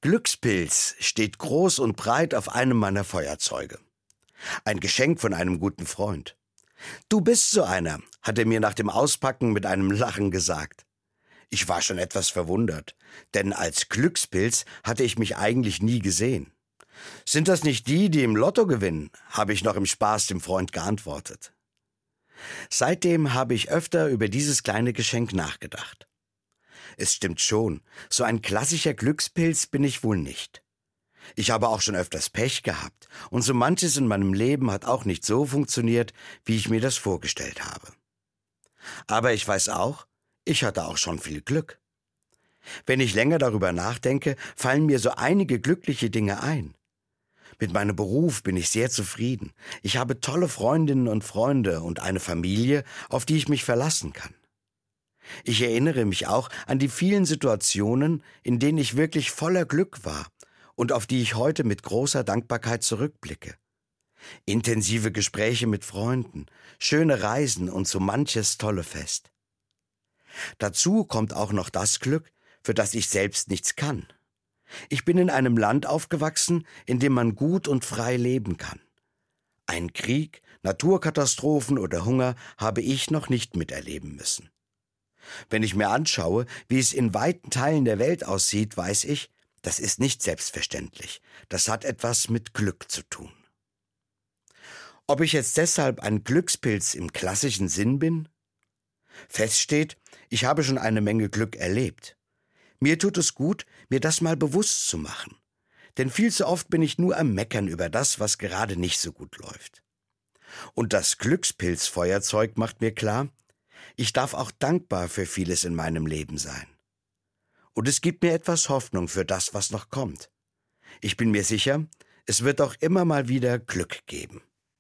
Glückspilz steht groß und breit auf einem meiner Feuerzeuge. Ein Geschenk von einem guten Freund. »Du bist so einer«, hat er mir nach dem Auspacken mit einem Lachen gesagt. Ich war schon etwas verwundert, denn als Glückspilz hatte ich mich eigentlich nie gesehen. »Sind das nicht die, die im Lotto gewinnen?«, habe ich noch im Spaß dem Freund geantwortet. Seitdem habe ich öfter über dieses kleine Geschenk nachgedacht. Es stimmt schon, so ein klassischer Glückspilz bin ich wohl nicht. Ich habe auch schon öfters Pech gehabt und so manches in meinem Leben hat auch nicht so funktioniert, wie ich mir das vorgestellt habe. Aber ich weiß auch, ich hatte auch schon viel Glück. Wenn ich länger darüber nachdenke, fallen mir so einige glückliche Dinge ein. Mit meinem Beruf bin ich sehr zufrieden. Ich habe tolle Freundinnen und Freunde und eine Familie, auf die ich mich verlassen kann. Ich erinnere mich auch an die vielen Situationen, in denen ich wirklich voller Glück war und auf die ich heute mit großer Dankbarkeit zurückblicke. Intensive Gespräche mit Freunden, schöne Reisen und so manches tolle Fest. Dazu kommt auch noch das Glück, für das ich selbst nichts kann. Ich bin in einem Land aufgewachsen, in dem man gut und frei leben kann. Einen Krieg, Naturkatastrophen oder Hunger habe ich noch nicht miterleben müssen. Wenn ich mir anschaue, wie es in weiten Teilen der Welt aussieht, weiß ich, das ist nicht selbstverständlich. Das hat etwas mit Glück zu tun. Ob ich jetzt deshalb ein Glückspilz im klassischen Sinn bin? Fest steht, ich habe schon eine Menge Glück erlebt. Mir tut es gut, mir das mal bewusst zu machen. Denn viel zu oft bin ich nur am Meckern über das, was gerade nicht so gut läuft. Und das Glückspilzfeuerzeug macht mir klar, ich darf auch dankbar für vieles in meinem Leben sein. Und es gibt mir etwas Hoffnung für das, was noch kommt. Ich bin mir sicher, es wird auch immer mal wieder Glück geben.